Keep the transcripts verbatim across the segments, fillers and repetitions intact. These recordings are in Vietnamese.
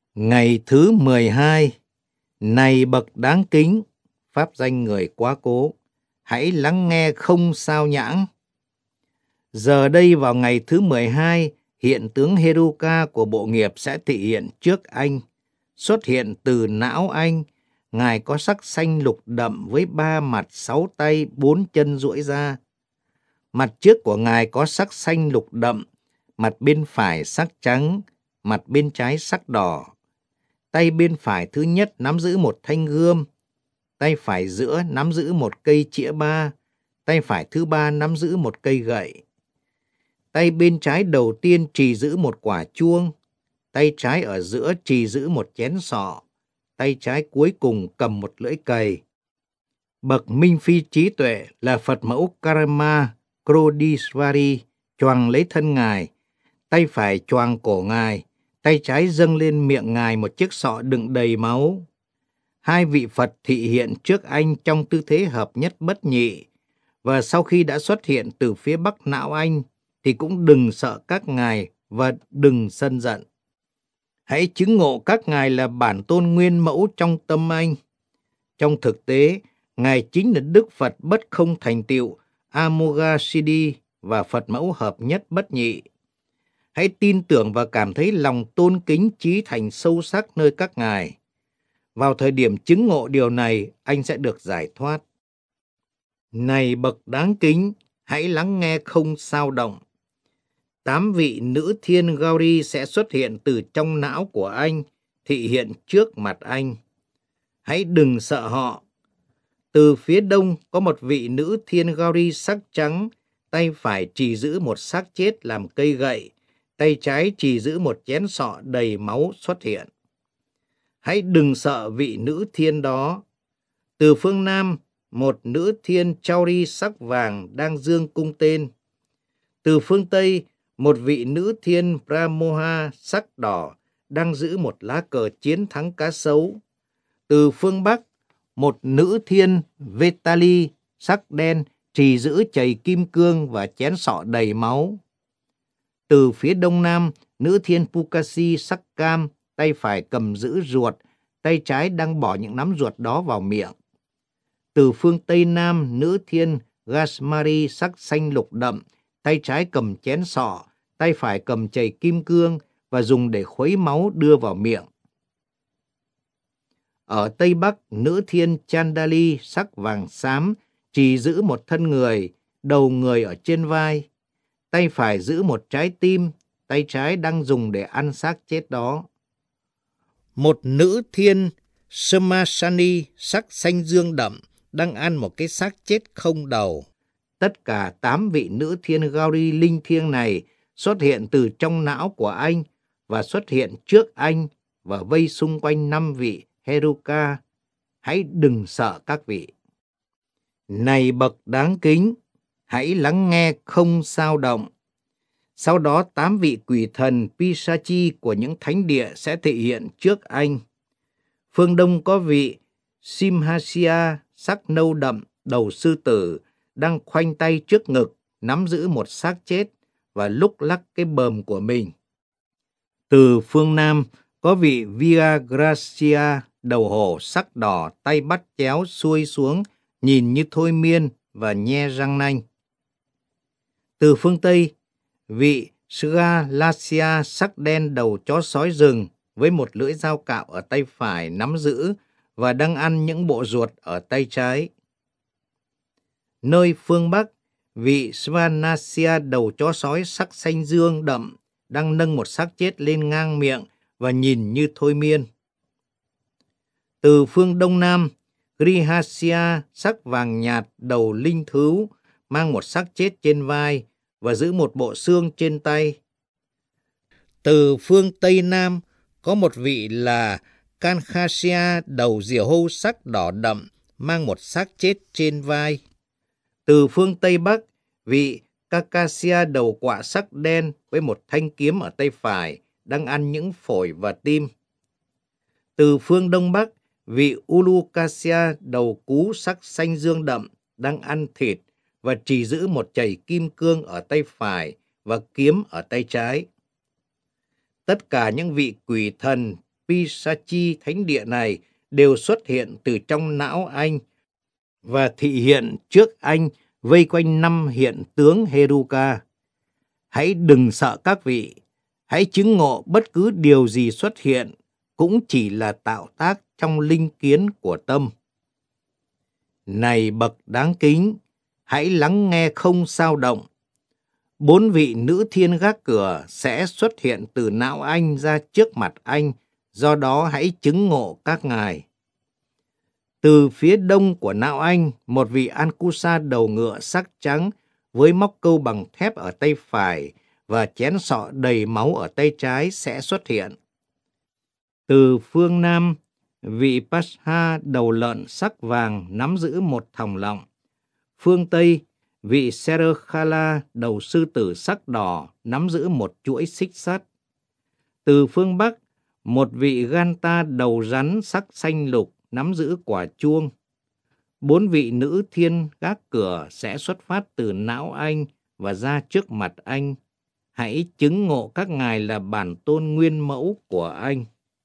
Ngày thứ mười hai, này bậc đáng kính, pháp danh người quá cố, hãy lắng nghe không sao nhãng. Giờ đây vào ngày thứ mười hai, hiện tướng Heruka của bộ nghiệp sẽ thị hiện trước anh. Xuất hiện từ não anh, Ngài có sắc xanh lục đậm với ba mặt, sáu tay, bốn chân duỗi ra. Mặt trước của Ngài có sắc xanh lục đậm, mặt bên phải sắc trắng, mặt bên trái sắc đỏ. Tay bên phải thứ nhất nắm giữ một thanh gươm, tay phải giữa nắm giữ một cây chĩa ba, tay phải thứ ba nắm giữ một cây gậy. Tay bên trái đầu tiên trì giữ một quả chuông, tay trái ở giữa trì giữ một chén sọ, tay trái cuối cùng cầm một lưỡi cày. Bậc minh phi trí tuệ là Phật mẫu Karma Krodisvari choàng lấy thân Ngài, tay phải choàng cổ Ngài, tay trái dâng lên miệng Ngài một chiếc sọ đựng đầy máu. Hai vị Phật thị hiện trước anh trong tư thế hợp nhất bất nhị, và sau khi đã xuất hiện từ phía bắc não anh, thì cũng đừng sợ các ngài và đừng sân giận. Hãy chứng ngộ các ngài là bản tôn nguyên mẫu trong tâm anh. Trong thực tế, Ngài chính là Đức Phật bất không thành tựu, Amoghasiddhi và Phật mẫu hợp nhất bất nhị. Hãy tin tưởng và cảm thấy lòng tôn kính chí thành sâu sắc nơi các ngài. Vào thời điểm chứng ngộ điều này, anh sẽ được giải thoát. Này bậc đáng kính, hãy lắng nghe không sao động. Tám vị nữ thiên Gauri sẽ xuất hiện từ trong não của anh, thị hiện trước mặt anh. Hãy đừng sợ họ. Từ phía đông có một vị nữ thiên Gauri sắc trắng, tay phải trì giữ một xác chết làm cây gậy, tay trái trì giữ một chén sọ đầy máu xuất hiện. Hãy đừng sợ vị nữ thiên đó. Từ phương Nam, một nữ thiên Chauri sắc vàng đang dương cung tên. Từ phương Tây, một vị nữ thiên Pramoha sắc đỏ đang giữ một lá cờ chiến thắng cá sấu. Từ phương Bắc, một nữ thiên Vetali sắc đen trì giữ chày kim cương và chén sọ đầy máu. Từ phía Đông Nam, nữ thiên Pukasi sắc cam, tay phải cầm giữ ruột, tay trái đang bỏ những nắm ruột đó vào miệng. Từ phương Tây Nam, nữ thiên Gasmari sắc xanh lục đậm, tay trái cầm chén sọ, tay phải cầm chày kim cương và dùng để khuấy máu đưa vào miệng. Ở Tây Bắc, nữ thiên Chandali sắc vàng xám, trì giữ một thân người, đầu người ở trên vai. Tay phải giữ một trái tim, tay trái đang dùng để ăn xác chết đó. Một nữ thiên Samasani sắc xanh dương đậm đang ăn một cái xác chết không đầu. Tất cả tám vị nữ thiên Gauri linh thiêng này xuất hiện từ trong não của anh và xuất hiện trước anh và vây xung quanh năm vị Heruka. Hãy đừng sợ các vị. Này bậc đáng kính, hãy lắng nghe không sao động. Sau đó tám vị quỷ thần Pisachi của những thánh địa sẽ thể hiện trước anh. Phương Đông có vị Simhasya sắc nâu đậm, đầu sư tử, đang khoanh tay trước ngực, nắm giữ một xác chết và lúc lắc cái bờm của mình. Từ phương Nam có vị Viagracia, đầu hổ sắc đỏ, tay bắt chéo xuôi xuống, nhìn như thôi miên và nhe răng nanh. Từ phương Tây, vị Sgalacia sắc đen đầu chó sói rừng với một lưỡi dao cạo ở tay phải nắm giữ và đang ăn những bộ ruột ở tay trái. Nơi phương Bắc, vị Svanasya đầu chó sói sắc xanh dương đậm đang nâng một xác chết lên ngang miệng và nhìn như thôi miên. Từ phương Đông Nam, Grihasya sắc vàng nhạt đầu linh thứu mang một xác chết trên vai và giữ một bộ xương trên tay. Từ phương Tây Nam có một vị là Kankhasya đầu diều hâu sắc đỏ đậm mang một xác chết trên vai. Từ phương Tây Bắc, vị Kakasya đầu quạ sắc đen với một thanh kiếm ở tay phải đang ăn những phổi và tim. Từ phương Đông Bắc, vị Ulukasya đầu cú sắc xanh dương đậm đang ăn thịt và trì giữ một chày kim cương ở tay phải và kiếm ở tay trái. Tất cả những vị quỷ thần Pisachi thánh địa này đều xuất hiện từ trong não anh và thị hiện trước anh vây quanh năm hiện tướng Heruka. Hãy đừng sợ các vị, hãy chứng ngộ bất cứ điều gì xuất hiện cũng chỉ là tạo tác trong linh kiến của tâm. Này bậc đáng kính, hãy lắng nghe không xao động. Bốn vị nữ thiên gác cửa sẽ xuất hiện từ não anh ra trước mặt anh, do đó hãy chứng ngộ các ngài. Từ phía đông của não anh, một vị Ankusa đầu ngựa sắc trắng với móc câu bằng thép ở tay phải và chén sọ đầy máu ở tay trái sẽ xuất hiện. Từ phương nam, vị Pasha đầu lợn sắc vàng nắm giữ một thòng lọng. Phương tây, vị Serekhala đầu sư tử sắc đỏ nắm giữ một chuỗi xích sắt. Từ phương bắc, một vị Ganta đầu rắn sắc xanh lục nắm giữ quả chuông. Bốn vị nữ thiên gác cửa sẽ xuất phát từ não anh và ra trước mặt anh. Hãy chứng ngộ các ngài là bản tôn nguyên mẫu của anh.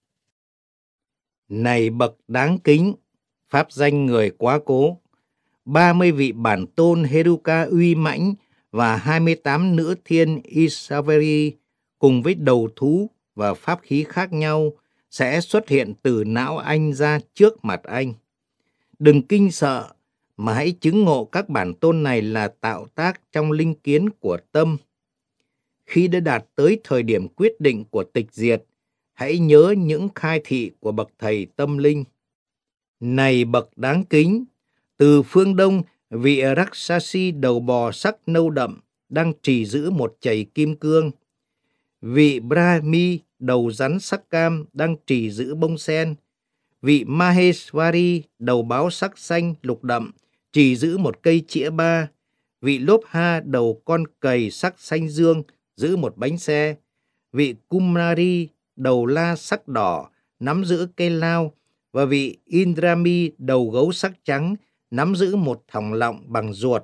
Này bậc đáng kính, pháp danh người quá cố, ba mươi vị bản tôn Heruka uy mãnh và hai mươi tám nữ thiên Isaveri cùng với đầu thú và pháp khí khác nhau sẽ xuất hiện từ não anh ra trước mặt anh. Đừng kinh sợ, mà hãy chứng ngộ các bản tôn này là tạo tác trong linh kiến của tâm. Khi đã đạt tới thời điểm quyết định của tịch diệt, hãy nhớ những khai thị của bậc thầy tâm linh. Này bậc đáng kính, từ phương đông, vị Rakshasi đầu bò sắc nâu đậm đang trì giữ một chày kim cương. Vị Brahmi đầu rắn sắc cam đang trì giữ bông sen. Vị Maheshwari đầu báo sắc xanh lục đậm trì giữ một cây chĩa ba. Vị Lobha đầu con cầy sắc xanh dương giữ một bánh xe. Vị Kumari đầu la sắc đỏ nắm giữ cây lao. Và vị Indrami đầu gấu sắc trắng nắm giữ một thòng lọng bằng ruột.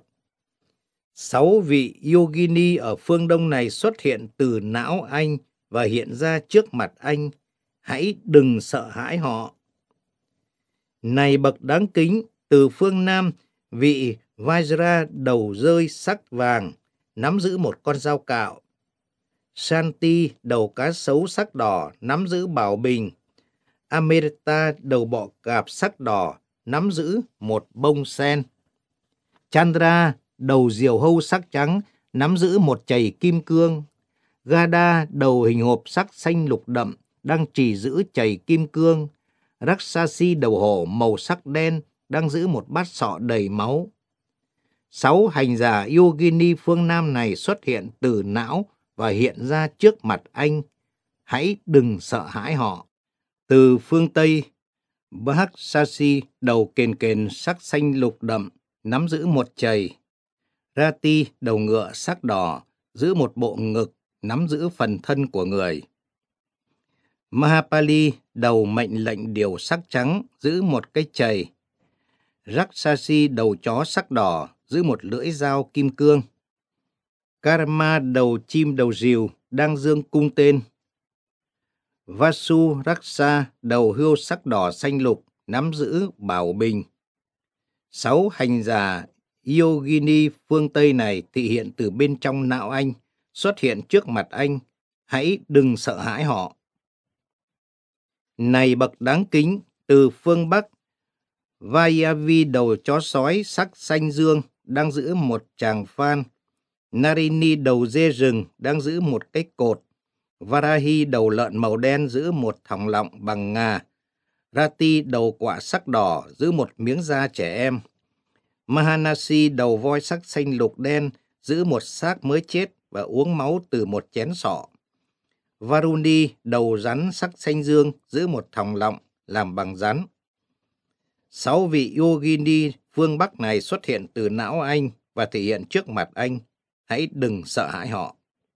Sáu vị Yogini ở phương đông này xuất hiện từ não anh và hiện ra trước mặt anh. Hãy đừng sợ hãi họ. Này bậc đáng kính, từ phương nam, vị Vajra đầu rơi sắc vàng nắm giữ một con dao cạo. Shanti đầu cá sấu sắc đỏ nắm giữ bảo bình. Amerta đầu bọ cạp sắc đỏ nắm giữ một bông sen. Chandra đầu diều hâu sắc trắng nắm giữ một chày kim cương. Gada đầu hình hộp sắc xanh lục đậm đang chỉ giữ chày kim cương. Rakshasi đầu hổ màu sắc đen đang giữ một bát sọ đầy máu. Sáu hành giả Yogini phương Nam này xuất hiện từ não và hiện ra trước mặt anh. Hãy đừng sợ hãi họ. Từ phương Tây, Bhaksasi đầu kền kền sắc xanh lục đậm nắm giữ một chày. Rati đầu ngựa sắc đỏ giữ một bộ ngực nắm giữ phần thân của người. Mahapali đầu mệnh lệnh điều sắc trắng giữ một cái chày. Rakshasi đầu chó sắc đỏ giữ một lưỡi dao kim cương. Karma đầu chim đầu rìu đang giương cung tên. Vasu Raksa đầu hươu sắc đỏ xanh lục nắm giữ bảo bình. Sáu hành giả Yogini phương Tây này thị hiện từ bên trong não anh, xuất hiện trước mặt anh. Hãy đừng sợ hãi họ. Này bậc đáng kính, từ phương Bắc, Vayavi đầu chó sói sắc xanh dương đang giữ một tràng phan. Narini đầu dê rừng đang giữ một cái cột. Varahi đầu lợn màu đen giữ một thòng lọng bằng ngà. Rati đầu quạ sắc đỏ giữ một miếng da trẻ em. Mahanasi đầu voi sắc xanh lục đen giữ một xác mới chết và uống máu từ một chén sọ. Varuni đầu rắn sắc xanh dương giữ một thòng lọng làm bằng rắn. Sáu vị Yogini phương Bắc này xuất hiện từ não anh và thể hiện trước mặt anh. Hãy đừng sợ hãi họ.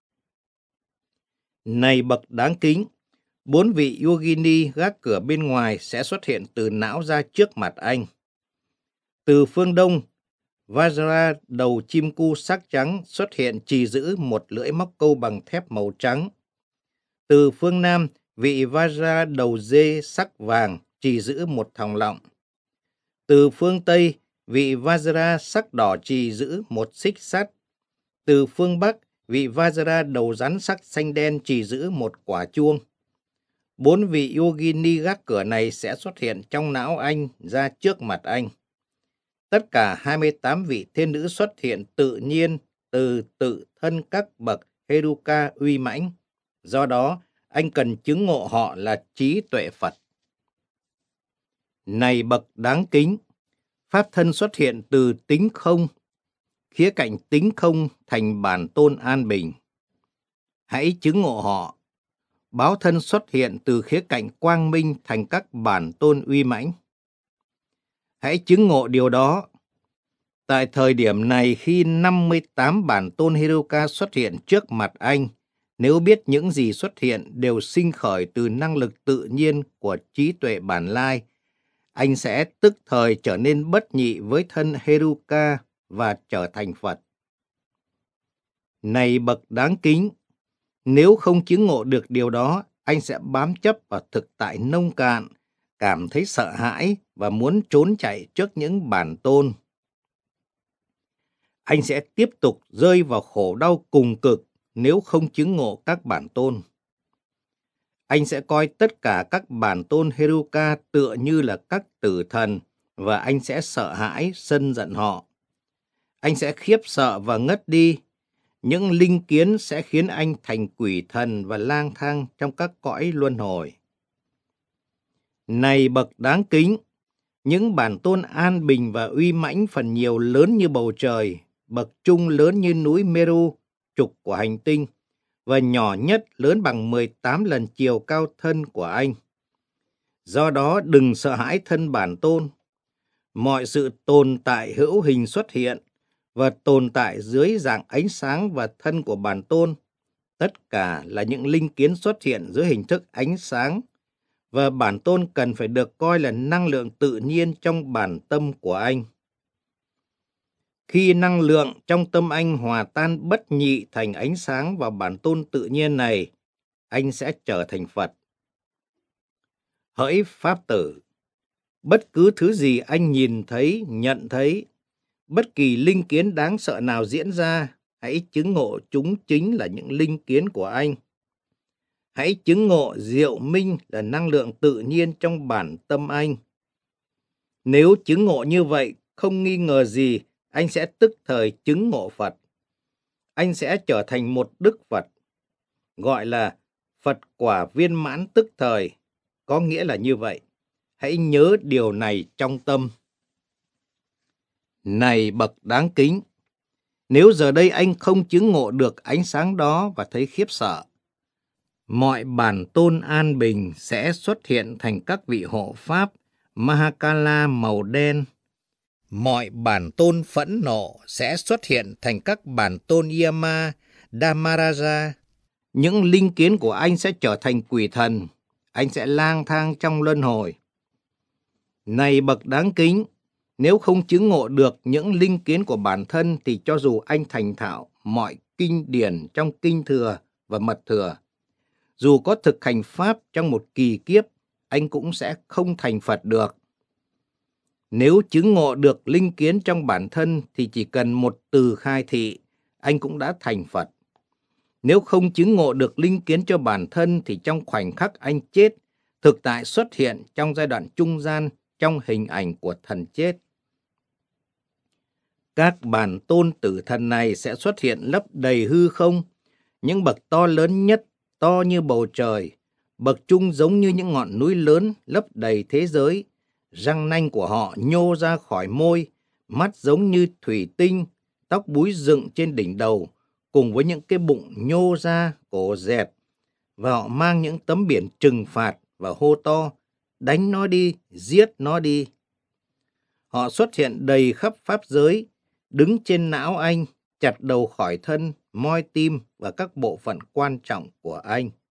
Này bậc đáng kính, bốn vị Yogini gác cửa bên ngoài sẽ xuất hiện từ não ra trước mặt anh. Từ phương Đông, Vajra đầu chim cu sắc trắng xuất hiện trì giữ một lưỡi móc câu bằng thép màu trắng. Từ phương Nam, vị Vajra đầu dê sắc vàng trì giữ một thòng lọng. Từ phương Tây, vị Vajra sắc đỏ trì giữ một xích sắt. Từ phương Bắc, vị Vajra đầu rắn sắc xanh đen trì giữ một quả chuông. Bốn vị Yogini gác cửa này sẽ xuất hiện trong não anh ra trước mặt anh. Tất cả hai mươi tám vị thiên nữ xuất hiện tự nhiên từ tự thân các bậc Heruka uy mãnh. Do đó, anh cần chứng ngộ họ là trí tuệ Phật. Này bậc đáng kính, Pháp thân xuất hiện từ tính không, khía cạnh tính không thành bản tôn an bình. Hãy chứng ngộ họ. Báo thân xuất hiện từ khía cạnh quang minh thành các bản tôn uy mãnh. Hãy chứng ngộ điều đó. Tại thời điểm này khi năm mươi tám bản tôn Heruka xuất hiện trước mặt anh, nếu biết những gì xuất hiện đều sinh khởi từ năng lực tự nhiên của trí tuệ bản lai, anh sẽ tức thời trở nên bất nhị với thân Heruka và trở thành Phật. Này bậc đáng kính, nếu không chứng ngộ được điều đó, anh sẽ bám chấp vào thực tại nông cạn, cảm thấy sợ hãi và muốn trốn chạy trước những bản tôn. Anh sẽ tiếp tục rơi vào khổ đau cùng cực nếu không chứng ngộ các bản tôn. Anh sẽ coi tất cả các bản tôn Heruka tựa như là các tử thần và anh sẽ sợ hãi, sân giận họ. Anh sẽ khiếp sợ và ngất đi. Những linh kiến sẽ khiến anh thành quỷ thần và lang thang trong các cõi luân hồi. Này bậc đáng kính, những bản tôn an bình và uy mãnh phần nhiều lớn như bầu trời, bậc trung lớn như núi Meru, trục của hành tinh, và nhỏ nhất lớn bằng mười tám lần chiều cao thân của anh. Do đó đừng sợ hãi thân bản tôn. Mọi sự tồn tại hữu hình xuất hiện và tồn tại dưới dạng ánh sáng và thân của bản tôn. Tất cả là những linh kiến xuất hiện dưới hình thức ánh sáng, và bản tôn cần phải được coi là năng lượng tự nhiên trong bản tâm của anh. Khi năng lượng trong tâm anh hòa tan bất nhị thành ánh sáng vào bản tôn tự nhiên này, anh sẽ trở thành Phật. Hỡi Pháp tử, bất cứ thứ gì anh nhìn thấy, nhận thấy, bất kỳ linh kiến đáng sợ nào diễn ra, hãy chứng ngộ chúng chính là những linh kiến của anh. Hãy chứng ngộ diệu minh là năng lượng tự nhiên trong bản tâm anh. Nếu chứng ngộ như vậy, không nghi ngờ gì, anh sẽ tức thời chứng ngộ Phật. Anh sẽ trở thành một Đức Phật, gọi là Phật quả viên mãn tức thời, có nghĩa là như vậy. Hãy nhớ điều này trong tâm. Này bậc đáng kính, nếu giờ đây anh không chứng ngộ được ánh sáng đó và thấy khiếp sợ, mọi bản tôn an bình sẽ xuất hiện thành các vị hộ pháp Mahakala màu đen. Mọi bản tôn phẫn nộ sẽ xuất hiện thành các bản tôn Yama, Dhamaraja. Những linh kiến của anh sẽ trở thành quỷ thần. Anh sẽ lang thang trong luân hồi. Này bậc đáng kính, nếu không chứng ngộ được những linh kiến của bản thân thì cho dù anh thành thạo mọi kinh điển trong kinh thừa và mật thừa, dù có thực hành pháp trong một kỳ kiếp, anh cũng sẽ không thành Phật được. Nếu chứng ngộ được linh kiến trong bản thân thì chỉ cần một từ khai thị, anh cũng đã thành Phật. Nếu không chứng ngộ được linh kiến cho bản thân thì trong khoảnh khắc anh chết, thực tại xuất hiện trong giai đoạn trung gian trong hình ảnh của thần chết. Các bản tôn tử thần này sẽ xuất hiện lấp đầy hư không, những bậc to lớn nhất, to như bầu trời, bậc trung giống như những ngọn núi lớn lấp đầy thế giới. Răng nanh của họ nhô ra khỏi môi, mắt giống như thủy tinh, tóc búi dựng trên đỉnh đầu, cùng với những cái bụng nhô ra, cổ dẹt, và họ mang những tấm biển trừng phạt và hô to, đánh nó đi, giết nó đi. Họ xuất hiện đầy khắp pháp giới, đứng trên não anh, chặt đầu khỏi thân, moi tim và các bộ phận quan trọng của anh.